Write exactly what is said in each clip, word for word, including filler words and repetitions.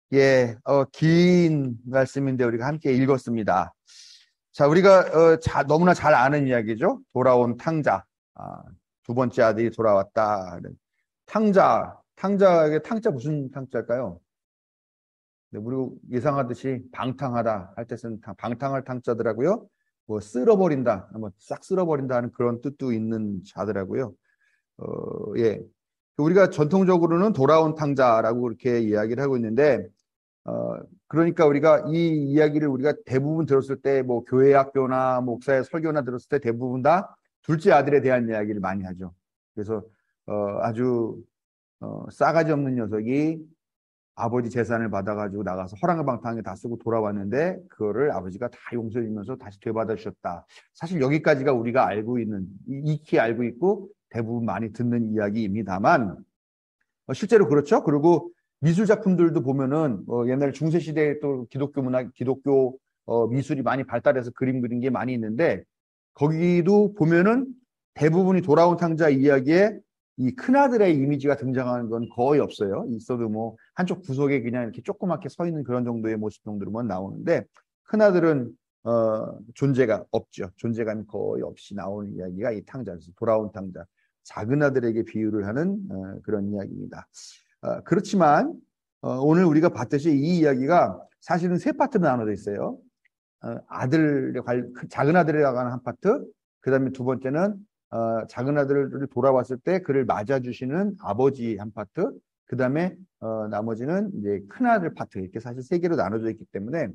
예, 어, 긴 말씀인데 우리가 함께 읽었습니다. 자, 우리가 어, 자, 너무나 잘 아는 이야기죠. 돌아온 탕자. 아, 두 번째 아들이 돌아왔다. 탕자, 탕자에게 탕자 무슨 탕자일까요? 네, 우리 예상하듯이 방탕하다 할 때 쓰는 탕, 방탕할 탕자더라고요. 뭐 쓸어버린다, 뭐 싹 쓸어버린다 하는 그런 뜻도 있는 자더라고요. 어, 예. 우리가 전통적으로는 돌아온 탕자라고 그렇게 이야기를 하고 있는데, 어, 그러니까 우리가 이 이야기를 우리가 대부분 들었을 때, 뭐, 교회 학교나 목사의 설교나 들었을 때 대부분 다 둘째 아들에 대한 이야기를 많이 하죠. 그래서, 어, 아주, 어, 싸가지 없는 녀석이 아버지 재산을 받아가지고 나가서 허랑방탕하게 다 쓰고 돌아왔는데, 그거를 아버지가 다 용서해 주면서 다시 되받아 주셨다. 사실 여기까지가 우리가 알고 있는, 익히 알고 있고, 대부분 많이 듣는 이야기입니다만, 어, 실제로 그렇죠. 그리고 미술 작품들도 보면은 어, 옛날 중세 시대에 또 기독교 문화, 기독교 어, 미술이 많이 발달해서 그림 그린 게 많이 있는데 거기도 보면은 대부분이 돌아온 탕자 이야기에 이 큰아들의 이미지가 등장하는 건 거의 없어요. 있어도 뭐 한쪽 구석에 그냥 이렇게 조그맣게 서 있는 그런 정도의 모습 정도로만 나오는데 큰아들은 어, 존재가 없죠. 존재감이 거의 없이 나오는 이야기가 이 탕자에서 돌아온 탕자. 작은 아들에게 비유를 하는 어, 그런 이야기입니다. 어, 그렇지만 어, 오늘 우리가 봤듯이 이 이야기가 사실은 세 파트로 나눠져 있어요. 어, 아들 관 작은 아들에 관한 한 파트, 그 다음에 두 번째는 어, 작은 아들을 돌아왔을 때 그를 맞아주시는 아버지 한 파트, 그 다음에 어, 나머지는 이제 큰 아들 파트 이렇게 사실 세 개로 나눠져 있기 때문에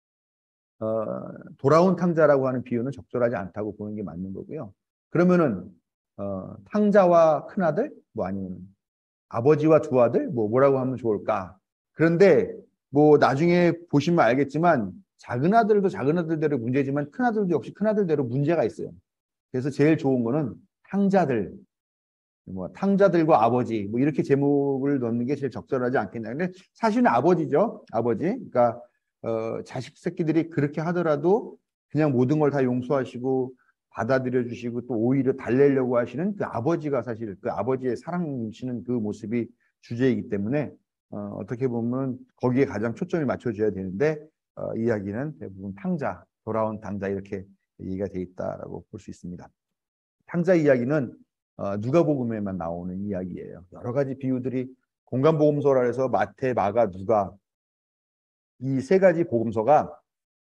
어, 돌아온 탕자라고 하는 비유는 적절하지 않다고 보는 게 맞는 거고요. 그러면은 어, 탕자와 큰아들, 뭐 아니면 아버지와 두 아들, 뭐 뭐라고 하면 좋을까? 그런데 뭐 나중에 보시면 알겠지만 작은 아들도 작은 아들대로 문제지만 큰 아들도 역시 큰 아들대로 문제가 있어요. 그래서 제일 좋은 거는 탕자들, 뭐 탕자들과 아버지, 뭐 이렇게 제목을 넣는 게 제일 적절하지 않겠냐. 근데 사실은 아버지죠, 아버지. 그러니까 어, 자식 새끼들이 그렇게 하더라도 그냥 모든 걸 다 용서하시고 받아들여 주시고 또 오히려 달래려고 하시는 그 아버지가 사실 그 아버지의 사랑 넘치는 그 모습이 주제이기 때문에 어, 어떻게 보면 거기에 가장 초점이 맞춰져야 되는데 어, 이야기는 대부분 탕자, 돌아온 탕자 이렇게 얘기가 돼 있다라고 볼 수 있습니다. 탕자 이야기는 어, 누가복음에만 나오는 이야기예요. 여러 가지 비유들이 공간복음서라 해서 마태, 마가, 누가 이 세 가지 복음서가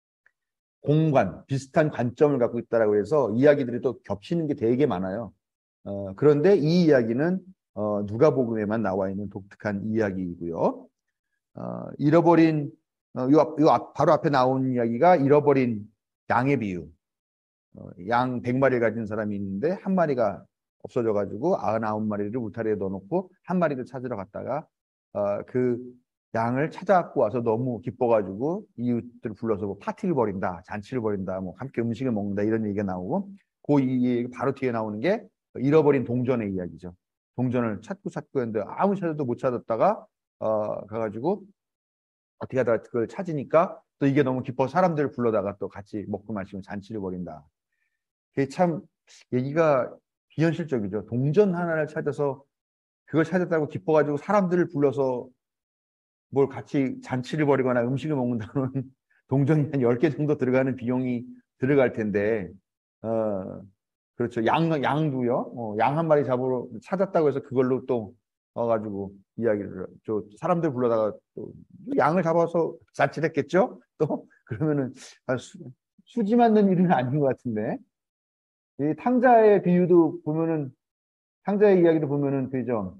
공관, 비슷한 관점을 갖고 있다라고 해서 이야기들이 또 겹치는 게 되게 많아요. 어, 그런데 이 이야기는 어, 누가복음에만 나와 있는 독특한 이야기이고요. 어, 잃어버린 어, 요, 앞, 요 앞, 바로 앞에 나온 이야기가 잃어버린 양의 비유. 어, 양 백 마리를 가진 사람이 있는데 한 마리가 없어져가지고 구십구 마리를 울타리에 넣어놓고 한 마리를 찾으러 갔다가 어, 그 양을 찾아갖고 와서 너무 기뻐가지고 이웃들을 불러서 뭐 파티를 벌인다, 잔치를 벌인다, 뭐 함께 음식을 먹는다 이런 얘기가 나오고 그 이 바로 뒤에 나오는 게 잃어버린 동전의 이야기죠. 동전을 찾고 찾고 했는데 아무 찾아도 못 찾았다가 어, 가가지고 어떻게 하다가 그걸 찾으니까 또 이게 너무 기뻐서 사람들을 불러다가 또 같이 먹고 마시고 잔치를 벌인다. 그게 참 얘기가 비현실적이죠. 동전 하나를 찾아서 그걸 찾았다고 기뻐가지고 사람들을 불러서 뭘 같이 잔치를 벌이거나 음식을 먹는다는 동전이 한 열 개 정도 들어가는 비용이 들어갈 텐데, 어, 그렇죠. 양, 양도요. 어, 양 한 마리 잡으러 찾았다고 해서 그걸로 또 와가지고 이야기를, 저 사람들 불러다가 또 양을 잡아서 잔치를 했겠죠? 또, 그러면은 수, 수지 맞는 일은 아닌 것 같은데. 이 탕자의 비유도 보면은 탕자의 이야기도 보면은 그죠.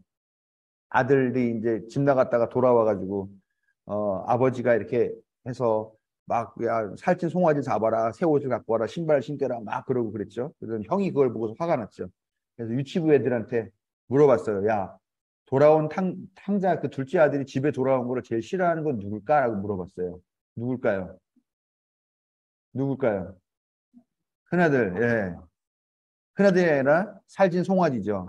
아들이 이제 집 나갔다가 돌아와가지고 어 아버지가 이렇게 해서 막 야 살찐 송아지 잡아라 새 옷을 갖고 와라 신발 신겨라 막 그러고 그랬죠. 그래서 형이 그걸 보고서 화가 났죠. 그래서 유치부 애들한테 물어봤어요. 야 돌아온 탕 탕자 그 둘째 아들이 집에 돌아온 거를 제일 싫어하는 건 누굴까라고 물어봤어요. 누굴까요? 누굴까요? 큰아들. 예. 큰아들이 아니라 살찐 송아지죠.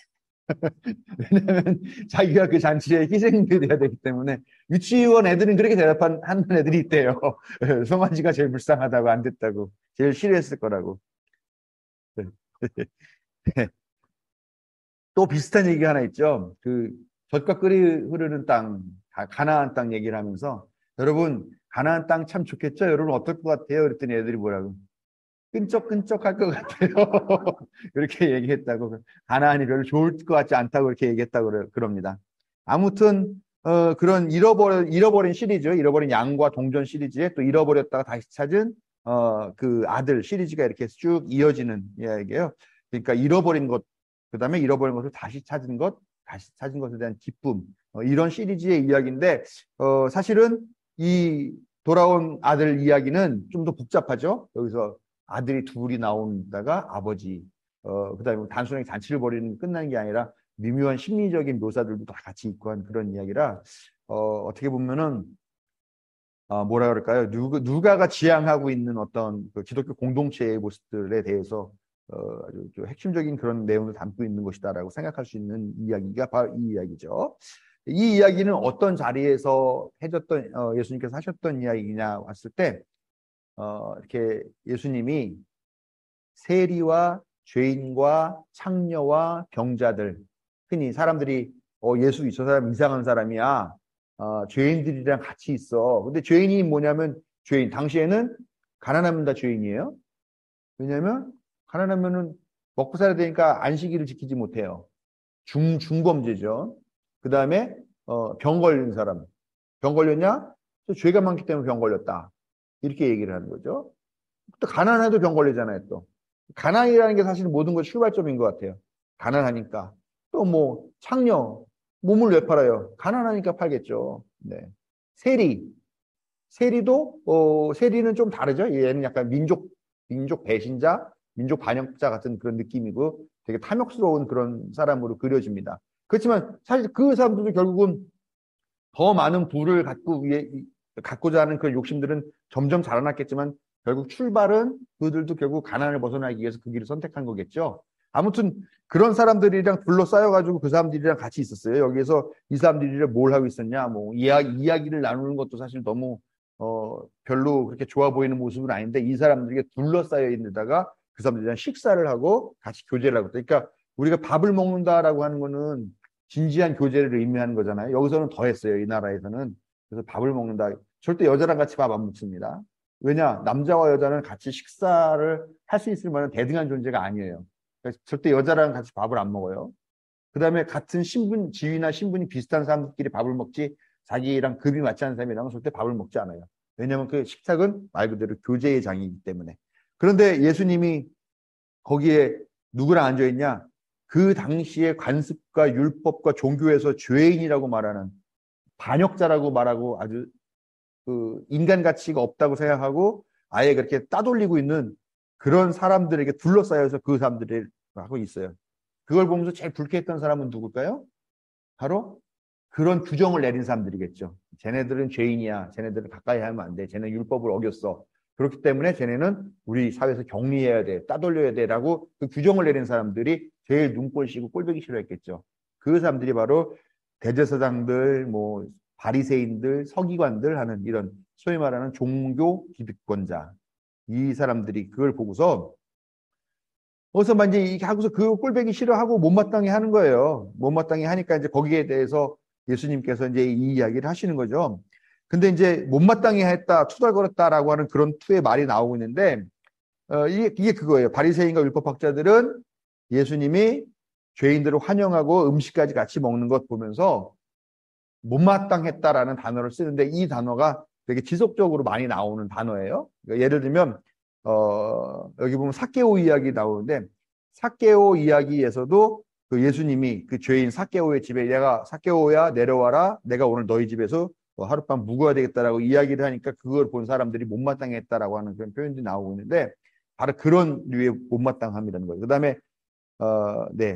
왜냐면 자기가 그 잔치에 희생이 돼야 되기 때문에 유치원 애들은 그렇게 대답하는 애들이 있대요. 송아지가 제일 불쌍하다고 안 됐다고 제일 싫어했을 거라고. 또 비슷한 얘기 하나 있죠. 그 젖과 끓이 흐르는 땅 가나안 땅 얘기를 하면서 여러분 가나안 땅 참 좋겠죠? 여러분 어떨 것 같아요? 그랬더니 애들이 뭐라고? 끈적끈적할 것 같아요. 그렇게 얘기했다고. 가나안이 별로 좋을 것 같지 않다고 그렇게 얘기했다고 그럽니다. 아무튼 어, 그런 잃어버린, 잃어버린 시리즈, 잃어버린 양과 동전 시리즈에 또 잃어버렸다가 다시 찾은 어, 그 아들 시리즈가 이렇게 쭉 이어지는 이야기예요. 그러니까 잃어버린 것, 그 다음에 잃어버린 것을 다시 찾은 것, 다시 찾은 것에 대한 기쁨, 어, 이런 시리즈의 이야기인데 어, 사실은 이 돌아온 아들 이야기는 좀 더 복잡하죠. 여기서 아들이 둘이 나온다가 아버지, 어, 그 다음에 단순하게 잔치를 벌이는 끝나는 게 아니라 미묘한 심리적인 묘사들도 다 같이 있고 한 그런 이야기라, 어, 어떻게 보면은, 어, 뭐라 그럴까요? 누가, 누가가 지향하고 있는 어떤 그 기독교 공동체의 모습들에 대해서, 어, 아주 좀 핵심적인 그런 내용을 담고 있는 것이다라고 생각할 수 있는 이야기가 바로 이 이야기죠. 이 이야기는 어떤 자리에서 해줬던, 어, 예수님께서 하셨던 이야기냐 왔을 때, 어, 이렇게 예수님이 세리와 죄인과 창녀와 병자들, 흔히 사람들이 어, 예수 저 사람 이상한 사람이야. 어, 죄인들이랑 같이 있어. 근데 죄인이 뭐냐면 죄인. 당시에는 가난하면 다 죄인이에요. 왜냐하면 가난하면은 먹고 살아야 되니까 안식일을 지키지 못해요. 중 중범죄죠. 그 다음에 어, 병 걸린 사람. 병 걸렸냐? 또 죄가 많기 때문에 병 걸렸다. 이렇게 얘기를 하는 거죠. 또 가난해도 병 걸리잖아요. 또 가난이라는 게 사실 모든 것 출발점인 것 같아요. 가난하니까. 또 뭐 창녀 몸을 왜 팔아요? 가난하니까 팔겠죠. 네. 세리 세리도 어 세리는 좀 다르죠. 얘는 약간 민족 민족 배신자, 민족 반역자 같은 그런 느낌이고 되게 탐욕스러운 그런 사람으로 그려집니다. 그렇지만 사실 그 사람들도 결국은 더 많은 부를 갖고 위해 갖고자 하는 그런 욕심들은 점점 자라났겠지만 결국 출발은 그들도 결국 가난을 벗어나기 위해서 그 길을 선택한 거겠죠. 아무튼 그런 사람들이랑 둘러싸여가지고 그 사람들이랑 같이 있었어요. 여기에서 이 사람들이랑 뭘 하고 있었냐, 뭐 이야기, 이야기를 나누는 것도 사실 너무 어 별로 그렇게 좋아 보이는 모습은 아닌데 이 사람들에게 둘러싸여 있는데다가 그 사람들이랑 식사를 하고 같이 교제를 하고. 그러니까 우리가 밥을 먹는다라고 하는 거는 진지한 교제를 의미하는 거잖아요. 여기서는 더 했어요. 이 나라에서는. 그래서 밥을 먹는다. 절대 여자랑 같이 밥 안 먹습니다. 왜냐? 남자와 여자는 같이 식사를 할 수 있을 만한 대등한 존재가 아니에요. 그러니까 절대 여자랑 같이 밥을 안 먹어요. 그 다음에 같은 신분, 지위나 신분이 비슷한 사람들끼리 밥을 먹지 자기랑 급이 맞지 않는 사람이랑은 절대 밥을 먹지 않아요. 왜냐하면 그 식탁은 말 그대로 교제의 장이기 때문에. 그런데 예수님이 거기에 누구랑 앉아있냐? 그 당시의 관습과 율법과 종교에서 죄인이라고 말하는 반역자라고 말하고 아주 그 인간 가치가 없다고 생각하고 아예 그렇게 따돌리고 있는 그런 사람들에게 둘러싸여서 그 사람들이 하고 있어요. 그걸 보면서 제일 불쾌했던 사람은 누굴까요? 바로 그런 규정을 내린 사람들이겠죠. 쟤네들은 죄인이야. 쟤네들은 가까이 하면 안 돼. 쟤네 율법을 어겼어. 그렇기 때문에 쟤네는 우리 사회에서 격리해야 돼. 따돌려야 돼라고 그 규정을 내린 사람들이 제일 눈꼴 시고 꼴보기 싫어했겠죠. 그 사람들이 바로 대제사장들, 뭐 바리새인들, 서기관들 하는 이런 소위 말하는 종교 기득권자. 이 사람들이 그걸 보고서 어서 막 이제 이렇게 하고서 그 꼴보기 싫어하고 못마땅해 하는 거예요. 못마땅해 하니까 이제 거기에 대해서 예수님께서 이제 이 이야기를 하시는 거죠. 근데 이제 못마땅해 했다, 투덜거렸다라고 하는 그런 투의 말이 나오고 있는데, 어, 이게, 이게 그거예요. 바리새인과 율법학자들은 예수님이 죄인들을 환영하고 음식까지 같이 먹는 것 보면서 못마땅했다라는 단어를 쓰는데 이 단어가 되게 지속적으로 많이 나오는 단어예요. 그러니까 예를 들면, 어, 여기 보면 사케오 이야기 나오는데, 사케오 이야기에서도 그 예수님이 그 죄인 사케오의 집에 내가 사케오야 내려와라. 내가 오늘 너희 집에서 하룻밤 묵어야 되겠다라고 이야기를 하니까 그걸 본 사람들이 못마땅해 했다라고 하는 그런 표현들이 나오고 있는데 바로 그런 류의 못마땅함이라는 거예요. 그 다음에, 어, 네.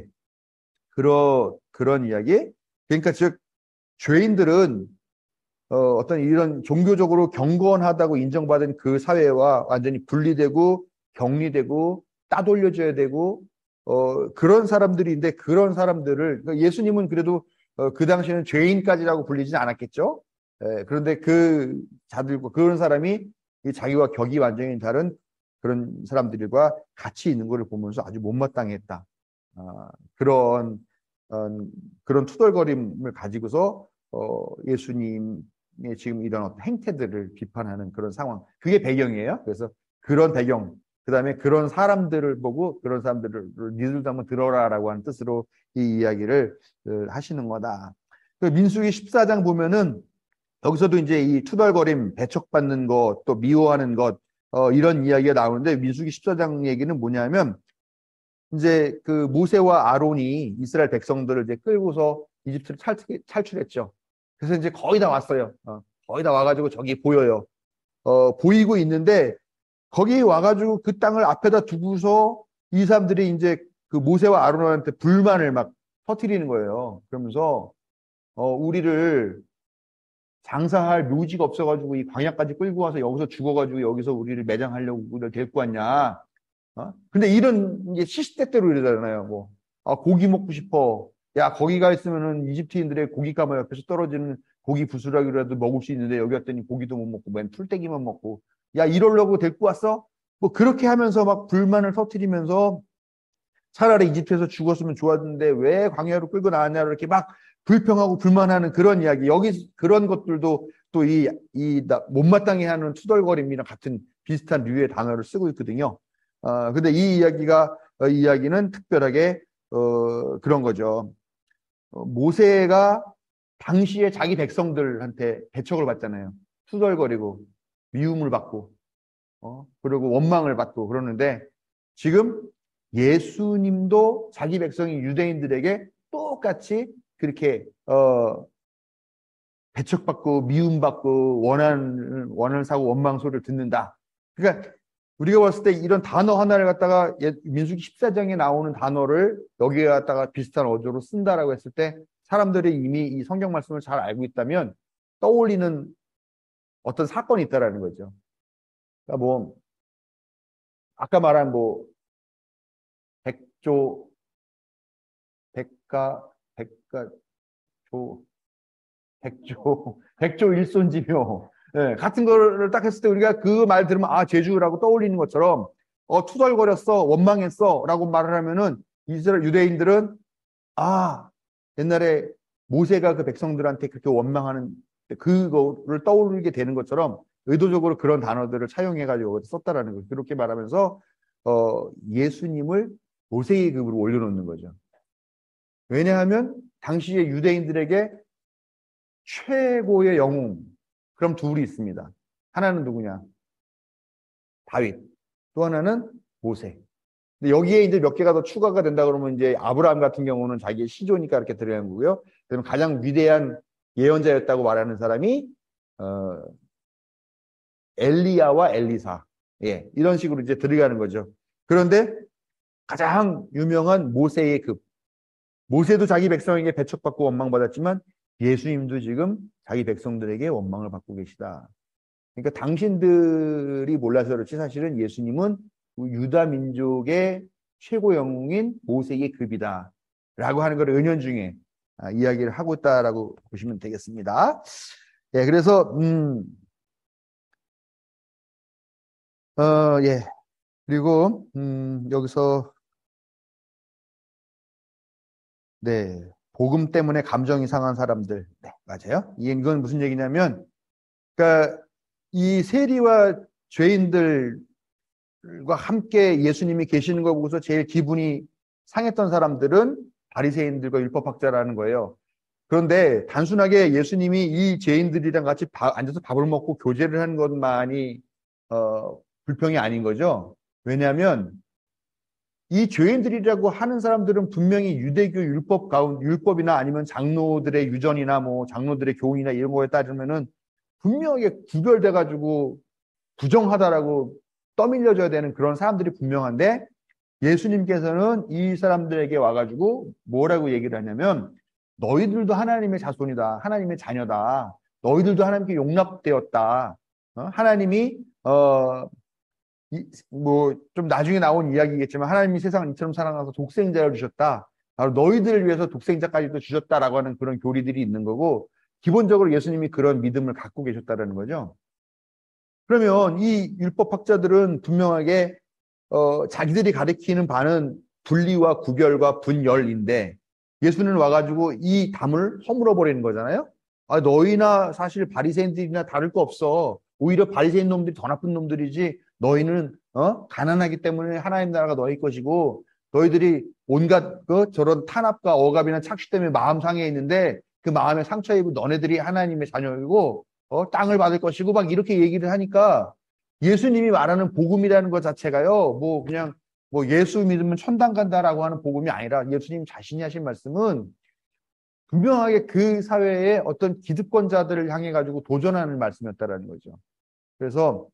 그런, 그런 이야기. 그러니까 즉, 죄인들은 어, 어떤 이런 종교적으로 경건하다고 인정받은 그 사회와 완전히 분리되고 격리되고 따돌려져야 되고 어, 그런 사람들인데 그런 사람들을 그러니까 예수님은 그래도 어, 그 당시에는 죄인까지라고 불리진 않았겠죠. 에, 그런데 그 자들과 그런 사람이 자기와 격이 완전히 다른 그런 사람들과 같이 있는 것을 보면서 아주 못마땅했다. 어, 그런 어, 그런 투덜거림을 가지고서 어, 예수님의 지금 이런 어떤 행태들을 비판하는 그런 상황. 그게 배경이에요. 그래서 그런 배경, 그 다음에 그런 사람들을 보고 그런 사람들을 니들도 한번 들어라라고 하는 뜻으로 이 이야기를 하시는 거다. 그 민수기 십사 장 보면은 여기서도 이제 이 투덜거림, 배척받는 것, 또 미워하는 것, 어, 이런 이야기가 나오는데 민수기 십사 장 얘기는 뭐냐면 이제 그 모세와 아론이 이스라엘 백성들을 이제 끌고서 이집트를 탈출, 탈출했죠. 그래서 이제 거의 다 왔어요. 어, 거의 다 와가지고 저기 보여요. 어, 보이고 있는데 거기 와가지고 그 땅을 앞에다 두고서 이 사람들이 이제 그 모세와 아론한테 불만을 막 터뜨리는 거예요. 그러면서 어, 우리를 장사할 묘지가 없어가지고 이 광야까지 끌고 와서 여기서 죽어가지고 여기서 우리를 매장하려고 우리를 데리고 왔냐. 어? 근데 이런 이제 시시때때로 이러잖아요. 뭐, 아, 고기 먹고 싶어. 야, 거기 가 있으면은 이집트인들의 고깃가마 옆에서 떨어지는 고기 부스러기라도 먹을 수 있는데 여기 왔더니 고기도 못 먹고 맨 풀떼기만 먹고. 야, 이러려고 데리고 왔어? 뭐 그렇게 하면서 막 불만을 터뜨리면서 차라리 이집트에서 죽었으면 좋았는데 왜 광야로 끌고 나왔냐 이렇게 막 불평하고 불만하는 그런 이야기. 여기 그런 것들도 또 이, 이 못마땅해 하는 투덜거림이랑 같은 비슷한 류의 단어를 쓰고 있거든요. 어, 근데 이 이야기가, 어, 이 이야기는 특별하게, 어, 그런 거죠. 어, 모세가 당시에 자기 백성들한테 배척을 받잖아요. 투덜거리고, 미움을 받고, 어, 그리고 원망을 받고 그러는데 지금 예수님도 자기 백성인 유대인들에게 똑같이 그렇게, 어, 배척받고, 미움받고, 원한, 원한을 사고 원망 소리를 듣는다. 그러니까 우리가 봤을 때 이런 단어 하나를 갖다가 민수기 십사 장에 나오는 단어를 여기에 갖다가 비슷한 어조로 쓴다라고 했을 때 사람들이 이미 이 성경 말씀을 잘 알고 있다면 떠올리는 어떤 사건이 있다라는 거죠. 그러니까 뭐 아까 말한 뭐 백조, 백가, 백가, 조, 백조, 백조 일손지묘 네, 같은 거를 딱 했을 때 우리가 그 말 들으면 아 제주라고 떠올리는 것처럼 어 투덜거렸어 원망했어 라고 말을 하면은 이스라엘 유대인들은 아 옛날에 모세가 그 백성들한테 그렇게 원망하는 그거를 떠올리게 되는 것처럼 의도적으로 그런 단어들을 차용해가지고 썼다라는 거죠. 그렇게 말하면서 어 예수님을 모세의 급으로 올려놓는 거죠. 왜냐하면 당시의 유대인들에게 최고의 영웅 그럼 둘이 있습니다. 하나는 누구냐? 다윗. 또 하나는 모세. 근데 여기에 이제 몇 개가 더 추가가 된다 그러면 이제 아브라함 같은 경우는 자기의 시조니까 이렇게 들어가는 거고요. 그러면 가장 위대한 예언자였다고 말하는 사람이 어, 엘리야와 엘리사. 예, 이런 식으로 이제 들어가는 거죠. 그런데 가장 유명한 모세의 급. 모세도 자기 백성에게 배척받고 원망받았지만 예수님도 지금 자기 백성들에게 원망을 받고 계시다. 그러니까 당신들이 몰라서 그렇지 사실은 예수님은 유다 민족의 최고 영웅인 모세의 급이다. 라고 하는 걸 은연중에 아, 이야기를 하고 있다라고 보시면 되겠습니다. 예, 그래서, 음, 어, 예. 그리고, 음, 여기서, 네. 복음 때문에 감정이 상한 사람들. 네, 맞아요. 이건 무슨 얘기냐면, 그러니까 이 세리와 죄인들과 함께 예수님이 계시는 거 보고서 제일 기분이 상했던 사람들은 바리새인들과 율법학자라는 거예요. 그런데 단순하게 예수님이 이 죄인들이랑 같이 밥, 앉아서 밥을 먹고 교제를 하는 것만이 어, 불평이 아닌 거죠. 왜냐하면 이 죄인들이라고 하는 사람들은 분명히 유대교 율법 가운 율법이나 아니면 장로들의 유전이나 뭐 장로들의 교훈이나 이런 거에 따르면은 분명하게 구별돼 가지고 부정하다라고 떠밀려져야 되는 그런 사람들이 분명한데 예수님께서는 이 사람들에게 와가지고 뭐라고 얘기를 하냐면 너희들도 하나님의 자손이다. 하나님의 자녀다. 너희들도 하나님께 용납되었다. 어? 하나님이 어, 뭐 좀 나중에 나온 이야기겠지만 하나님이 세상을 이처럼 사랑하셔서 독생자를 주셨다. 바로 너희들을 위해서 독생자까지도 주셨다라고 하는 그런 교리들이 있는 거고 기본적으로 예수님이 그런 믿음을 갖고 계셨다라는 거죠. 그러면 이 율법학자들은 분명하게 어, 자기들이 가리키는 바는 분리와 구별과 분열인데 예수는 와가지고 이 담을 허물어 버리는 거잖아요. 아, 너희나 사실 바리새인들이나 다를 거 없어. 오히려 바리새인 놈들이 더 나쁜 놈들이지. 너희는 어? 가난하기 때문에 하나님 나라가 너희 것이고 너희들이 온갖 그 저런 탄압과 억압이나 착시 때문에 마음 상해 있는데 그 마음에 상처 입은 너네들이 하나님의 자녀이고 어? 땅을 받을 것이고 막 이렇게 얘기를 하니까 예수님이 말하는 복음이라는 것 자체가요. 뭐 그냥 뭐 예수 믿으면 천당 간다라고 하는 복음이 아니라 예수님 자신이 하신 말씀은 분명하게 그 사회의 어떤 기득권자들을 향해 가지고 도전하는 말씀이었다라는 거죠. 그래서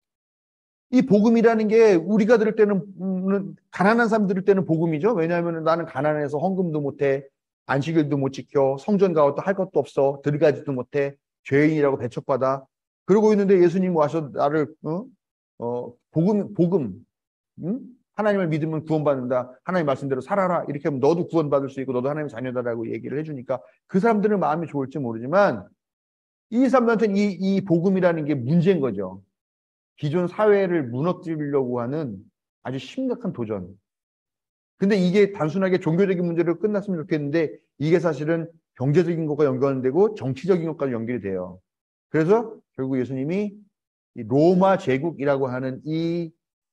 이 복음이라는 게 우리가 들을 때는 음, 가난한 사람 들을 때는 복음이죠. 왜냐하면 나는 가난해서 헌금도 못해, 안식일도 못 지켜, 성전 가도 할 것도 없어, 들어가지도 못해, 죄인이라고 배척받아. 그러고 있는데 예수님 와서 나를 어? 어, 복음 복음 응? 하나님을 믿으면 구원받는다. 하나님 말씀대로 살아라. 이렇게 하면 너도 구원받을 수 있고 너도 하나님 자녀다라고 얘기를 해주니까 그 사람들은 마음이 좋을지 모르지만 이 사람들한테는 이, 이 복음이라는 게 문제인 거죠. 기존 사회를 무너뜨리려고 하는 아주 심각한 도전. 근데 이게 단순하게 종교적인 문제로 끝났으면 좋겠는데 이게 사실은 경제적인 것과 연관되고 정치적인 것까지 연결이 돼요. 그래서 결국 예수님이 이 로마 제국이라고 하는 이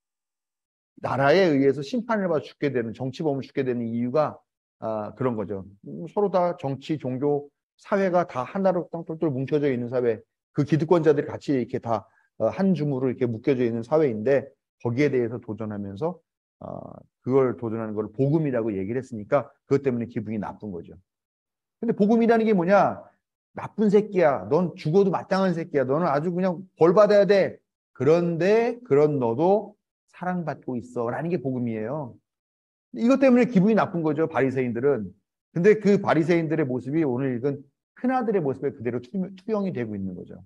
나라에 의해서 심판을 받아 죽게 되는 정치범을 죽게 되는 이유가 아, 그런 거죠. 서로 다 정치, 종교, 사회가 다 하나로 똘똘 뭉쳐져 있는 사회. 그 기득권자들이 같이 이렇게 다 한 줌으로 이렇게 묶여져 있는 사회인데 거기에 대해서 도전하면서 어, 그걸 도전하는 걸 복음이라고 얘기를 했으니까 그것 때문에 기분이 나쁜 거죠. 근데 복음이라는 게 뭐냐? 나쁜 새끼야. 넌 죽어도 마땅한 새끼야. 너는 아주 그냥 벌 받아야 돼. 그런데 그런 너도 사랑받고 있어. 라는 게 복음이에요. 이것 때문에 기분이 나쁜 거죠. 바리새인들은. 근데 그 바리새인들의 모습이 오늘 읽은 큰아들의 모습에 그대로 투영이 되고 있는 거죠.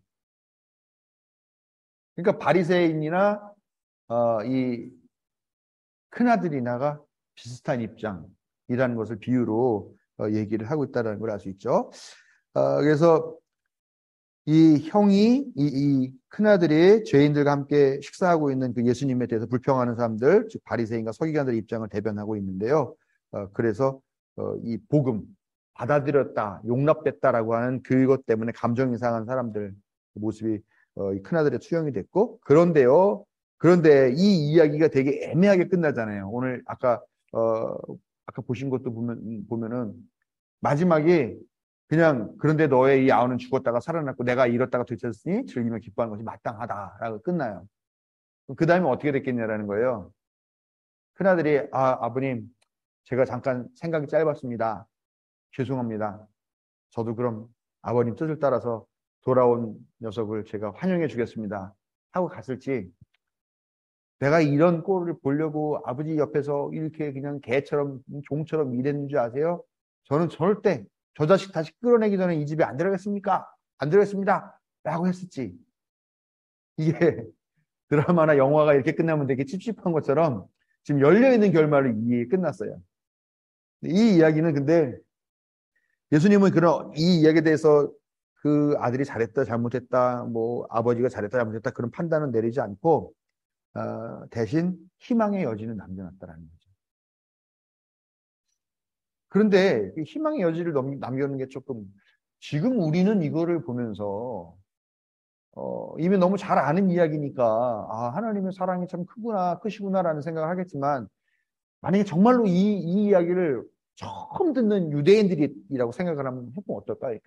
그러니까 바리새인이나 어, 이 큰아들이나가 비슷한 입장이라는 것을 비유로 어, 얘기를 하고 있다는 걸 알 수 있죠. 어, 그래서 이 형이 이, 이 큰아들이 죄인들과 함께 식사하고 있는 그 예수님에 대해서 불평하는 사람들, 즉 바리새인과 서기관들의 입장을 대변하고 있는데요. 어, 그래서 어, 이 복음 받아들였다, 용납됐다라고 하는 그것 때문에 감정이 상한 사람들 모습이 어, 이 큰아들의 투영이 됐고, 그런데요. 그런데 이 이야기가 되게 애매하게 끝나잖아요. 오늘 아까 어, 아까 보신 것도 보면 보면은 마지막에 그냥 그런데 너의 이 아우는 죽었다가 살아났고 내가 잃었다가 되찾았으니 즐기며 기뻐하는 것이 마땅하다라고 끝나요. 그 다음에 어떻게 됐겠냐라는 거예요. 큰아들이 아 아버님 제가 잠깐 생각이 짧았습니다. 죄송합니다. 저도 그럼 아버님 뜻을 따라서 돌아온 녀석을 제가 환영해 주겠습니다. 하고 갔을지 내가 이런 꼴을 보려고 아버지 옆에서 이렇게 그냥 개처럼 종처럼 일했는 줄 아세요? 저는 절대 저 자식 다시 끌어내기 전에 이 집에 안 들어가겠습니까? 안 들어가겠습니다. 라고 했었지. 이게 드라마나 영화가 이렇게 끝나면 되게 찝찝한 것처럼 지금 열려있는 결말로 이게 끝났어요. 이 이야기는 근데 예수님은 그런 이 이야기에 대해서 그 아들이 잘했다 잘못했다 뭐 아버지가 잘했다 잘못했다 그런 판단은 내리지 않고 어, 대신 희망의 여지는 남겨놨다라는 거죠. 그런데 희망의 여지를 남겨놓는 게 조금 지금 우리는 이거를 보면서 어, 이미 너무 잘 아는 이야기니까 아, 하나님의 사랑이 참 크구나 크시구나라는 생각을 하겠지만 만약에 정말로 이, 이 이야기를 처음 듣는 유대인들이라고 생각을 하면 해보면 어떨까요?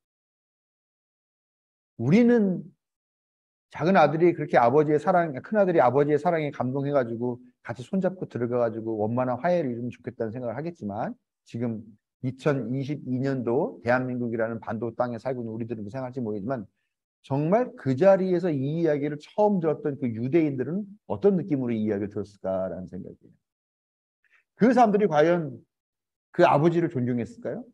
우리는 작은 아들이 그렇게 아버지의 사랑, 큰 아들이 아버지의 사랑에 감동해가지고 같이 손잡고 들어가가지고 원만한 화해를 이루면 좋겠다는 생각을 하겠지만 지금 이천이십이 년도 대한민국이라는 반도 땅에 살고 있는 우리들은 생각할지 모르겠지만 정말 그 자리에서 이 이야기를 처음 들었던 그 유대인들은 어떤 느낌으로 이 이야기를 들었을까라는 생각이에요. 그 사람들이 과연 그 아버지를 존중했을까요?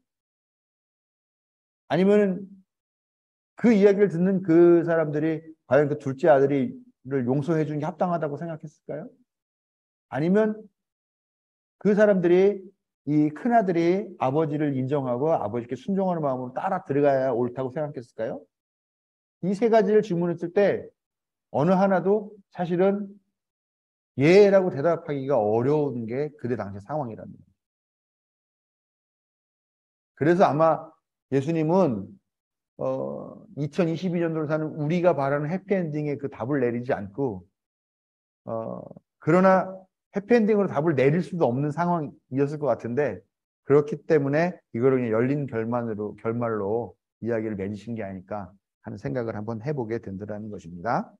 아니면 그 이야기를 듣는 그 사람들이 과연 그 둘째 아들이를 용서해 주는 게 합당하다고 생각했을까요? 아니면 그 사람들이 이 큰아들이 아버지를 인정하고 아버지께 순종하는 마음으로 따라 들어가야 옳다고 생각했을까요? 이 세 가지를 질문했을 때 어느 하나도 사실은 예라고 대답하기가 어려운 게 그때 당시 상황이라는 거예요. 그래서 아마 예수님은 어, 이천이십이 년도를 사는 우리가 바라는 해피엔딩에 그 답을 내리지 않고, 어, 그러나 해피엔딩으로 답을 내릴 수도 없는 상황이었을 것 같은데, 그렇기 때문에 이거를 그냥 열린 결말로, 결말로 이야기를 맺으신 게 아닐까 하는 생각을 한번 해보게 된다는 것입니다.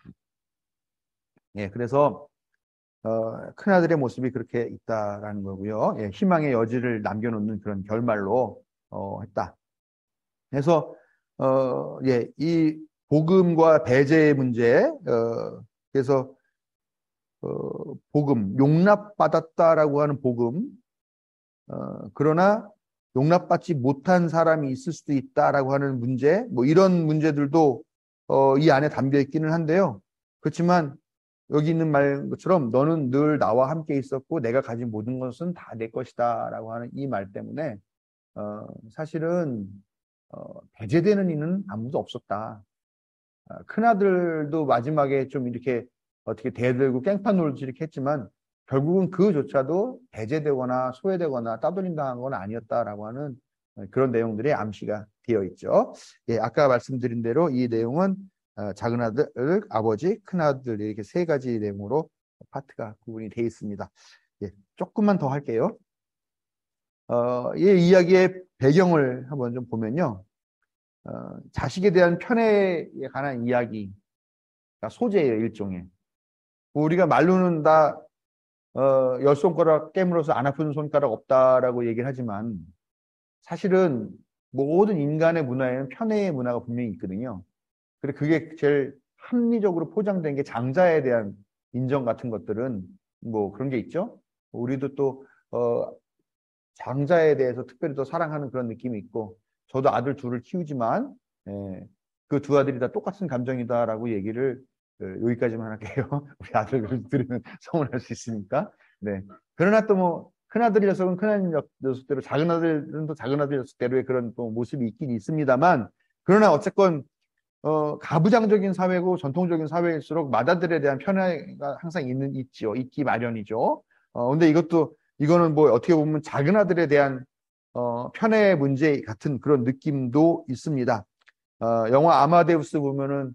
예, 그래서, 어, 큰아들의 모습이 그렇게 있다라는 거고요. 예, 희망의 여지를 남겨놓는 그런 결말로, 어, 했다. 그래서, 어, 예, 이 복음과 배제의 문제, 어, 그래서, 어, 복음, 용납받았다라고 하는 복음, 어, 그러나 용납받지 못한 사람이 있을 수도 있다라고 하는 문제, 뭐 이런 문제들도 어, 이 안에 담겨 있기는 한데요. 그렇지만 여기 있는 말 것처럼 너는 늘 나와 함께 있었고 내가 가진 모든 것은 다 내 것이다라고 하는 이 말 때문에 어, 사실은 어, 배제되는 이는 아무도 없었다. 어, 큰아들도 마지막에 좀 이렇게 어떻게 대들고 깽판 놀듯이 이렇게 했지만 결국은 그조차도 배제되거나 소외되거나 따돌림당한 건 아니었다라고 하는 그런 내용들이 암시가 되어 있죠. 예, 아까 말씀드린 대로 이 내용은 어, 작은 아들, 아버지, 큰 아들 이렇게 세 가지 내용으로 파트가 구분이 되어 있습니다. 예, 조금만 더 할게요. 어, 이 이야기의 배경을 한번 좀 보면요. 어, 자식에 대한 편애에 관한 이야기, 소재예요, 일종의. 우리가 말로는 다 어, 열 손가락 깨물어서 안 아픈 손가락 없다라고 얘기를 하지만 사실은 모든 인간의 문화에는 편애의 문화가 분명히 있거든요. 그리고 그게 제일 합리적으로 포장된 게 장자에 대한 인정 같은 것들은 뭐 그런 게 있죠. 우리도 또 어, 장자에 대해서 특별히 더 사랑하는 그런 느낌이 있고 저도 아들 둘을 키우지만 예, 그 두 아들이 다 똑같은 감정이다라고 얘기를 어, 여기까지만 할게요. 우리 아들 들으면 서운할 수 있으니까. 네. 그러나 또 뭐 큰아들 녀석은 큰아들 녀석대로 작은 아들은 또 작은 아들 녀석대로의 그런 또 모습이 있긴 있습니다만 그러나 어쨌건 어, 가부장적인 사회고 전통적인 사회일수록 맏아들에 대한 편애가 항상 있는 있지요. 있기 마련이죠. 어, 근데 이것도 이거는 뭐 어떻게 보면 작은 아들에 대한 어, 편애 문제 같은 그런 느낌도 있습니다. 어, 영화 아마데우스 보면은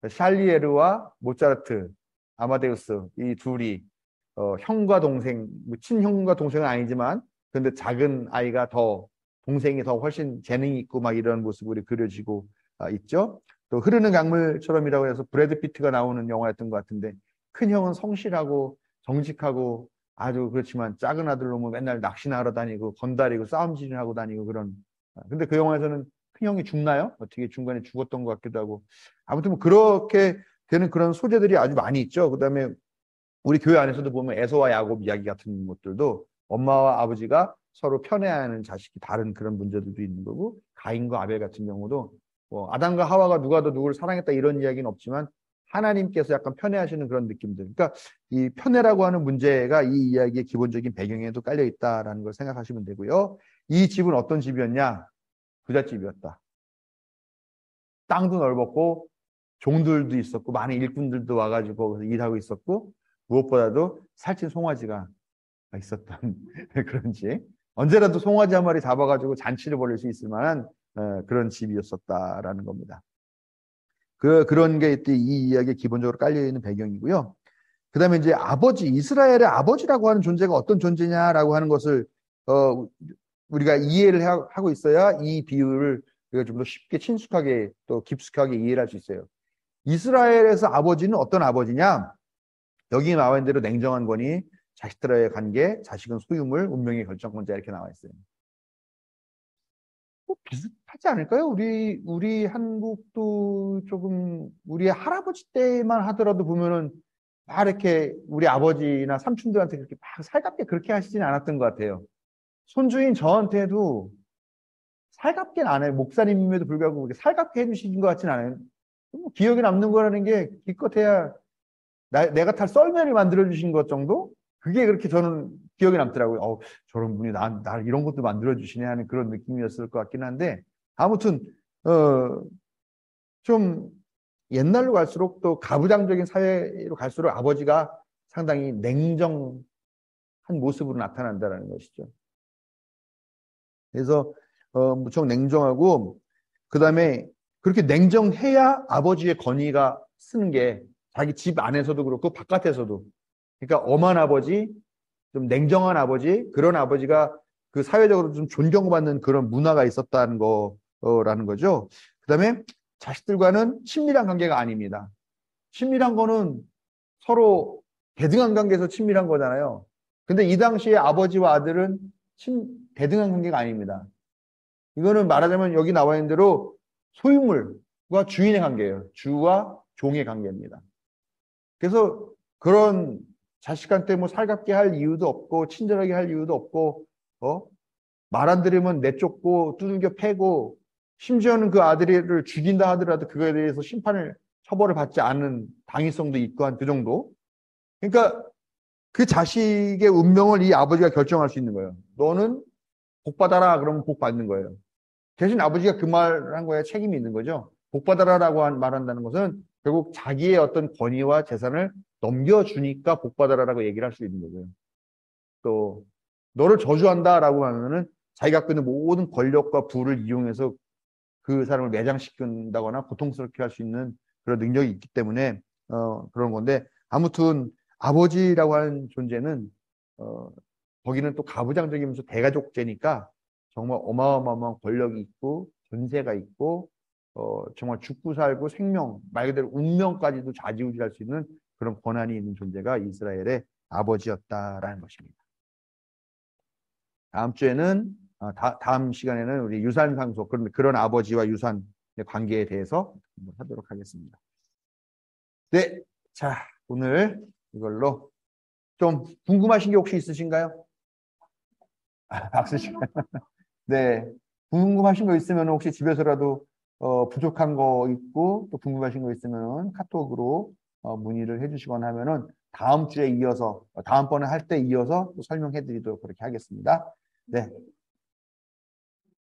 샬리에르와 모차르트, 아마데우스 이 둘이 어, 형과 동생, 뭐 친형과 동생은 아니지만 근데 작은 아이가 더 동생이 더 훨씬 재능이 있고 막 이런 모습으로 그려지고 아, 있죠. 또 흐르는 강물처럼이라고 해서 브래드 피트가 나오는 영화였던 것 같은데 큰 형은 성실하고 정직하고 아주 그렇지만 작은 아들 놈은 맨날 낚시나 하러 다니고 건다리고 싸움질을 하고 다니고 그런. 아, 근데 그 영화에서는 큰 형이 죽나요? 어떻게 중간에 죽었던 것 같기도 하고. 아무튼 뭐 그렇게 되는 그런 소재들이 아주 많이 있죠. 그다음에 우리 교회 안에서도 보면 에서와 야곱 이야기 같은 것들도 엄마와 아버지가 서로 편애하는 자식이 다른 그런 문제들도 있는 거고 가인과 아벨 같은 경우도 뭐 아담과 하와가 누가 더 누구를 사랑했다 이런 이야기는 없지만 하나님께서 약간 편애하시는 그런 느낌들. 그러니까 이 편애라고 하는 문제가 이 이야기의 기본적인 배경에도 깔려 있다라는 걸 생각하시면 되고요. 이 집은 어떤 집이었냐? 부잣집이었다. 땅도 넓었고 종들도 있었고 많은 일꾼들도 와가지고 일하고 있었고 무엇보다도 살찐 송아지가 있었던 그런지 언제라도 송아지 한 마리 잡아가지고 잔치를 벌일 수 있을 만한 어, 그런 집이었었다라는 겁니다. 그 그런 게 이 이야기에 기본적으로 깔려 있는 배경이고요. 그다음에 이제 아버지 이스라엘의 아버지라고 하는 존재가 어떤 존재냐라고 하는 것을 어, 우리가 이해를 하고 있어야 이 비유를 우리가 좀 더 쉽게 친숙하게 또 깊숙하게 이해를 할 수 있어요. 이스라엘에서 아버지는 어떤 아버지냐? 여기 나와 있는 대로 냉정한 권위, 자식들과의 관계, 자식은 소유물, 운명의 결정권자 이렇게 나와 있어요. 뭐 비슷하지 않을까요? 우리 우리 한국도 조금 우리 할아버지 때만 하더라도 보면은 막 이렇게 우리 아버지나 삼촌들한테 그렇게 막 살갑게 그렇게 하시진 않았던 것 같아요. 손주인 저한테도 살갑게는 안 해요. 목사님임에도 불구하고 그렇게 살갑게 해주시는 것 같지는 않아요. 뭐 기억에 남는 거라는 게 기껏해야 나, 내가 탈 썰매를 만들어주신 것 정도? 그게 그렇게 저는 기억에 남더라고요. 어, 저런 분이 나, 나 이런 것도 만들어주시네 하는 그런 느낌이었을 것 같긴 한데, 아무튼, 어, 좀 옛날로 갈수록 또 가부장적인 사회로 갈수록 아버지가 상당히 냉정한 모습으로 나타난다는 것이죠. 그래서, 어, 무척 냉정하고, 그 다음에 그렇게 냉정해야 아버지의 권위가 쓰는 게 자기 집 안에서도 그렇고 바깥에서도. 그러니까 엄한 아버지, 좀 냉정한 아버지, 그런 아버지가 그 사회적으로 좀 존경받는 그런 문화가 있었다는 거라는 거죠. 그다음에 자식들과는 친밀한 관계가 아닙니다. 친밀한 거는 서로 대등한 관계에서 친밀한 거잖아요. 근데 이 당시에 아버지와 아들은 친, 대등한 관계가 아닙니다. 이거는 말하자면 여기 나와 있는 대로 소유물과 주인의 관계예요. 주와 종의 관계입니다. 그래서 그런 자식한테 뭐 살갑게 할 이유도 없고 친절하게 할 이유도 없고 어? 말 안 들으면 내쫓고 두들겨 패고 심지어는 그 아들을 죽인다 하더라도 그거에 대해서 심판을 처벌을 받지 않는 당위성도 있고 한 그 정도. 그러니까 그 자식의 운명을 이 아버지가 결정할 수 있는 거예요. 너는 복 받아라 그러면 복 받는 거예요. 대신 아버지가 그 말을 한 거에 책임이 있는 거죠. 복 받아라라고 말한다는 것은 결국 자기의 어떤 권위와 재산을 넘겨주니까 복 받아라라고 얘기를 할 수 있는 거고요. 또 너를 저주한다라고 하면은 자기가 갖고 있는 모든 권력과 부를 이용해서 그 사람을 매장시킨다거나 고통스럽게 할 수 있는 그런 능력이 있기 때문에 어, 그런 건데 아무튼 아버지라고 하는 존재는 어, 거기는 또 가부장적이면서 대가족제니까 정말 어마어마한 권력이 있고 전세가 있고 어, 정말 죽고 살고 생명 말 그대로 운명까지도 좌지우지할 수 있는 그런 권한이 있는 존재가 이스라엘의 아버지였다라는 것입니다. 다음 주에는 어, 다, 다음 시간에는 우리 유산 상속 그런 그런 아버지와 유산의 관계에 대해서 한번 하도록 하겠습니다. 네, 자 오늘 이걸로 좀 궁금하신 게 혹시 있으신가요? 아, 박수 씨. 네, 궁금하신 거 있으면 혹시 집에서라도 어, 부족한 거 있고 또 궁금하신 거 있으면 카톡으로 어, 문의를 해주시거나 하면은 다음 주에 이어서 다음번에 할 때 이어서 또 설명해 드리도록 그렇게 하겠습니다. 네.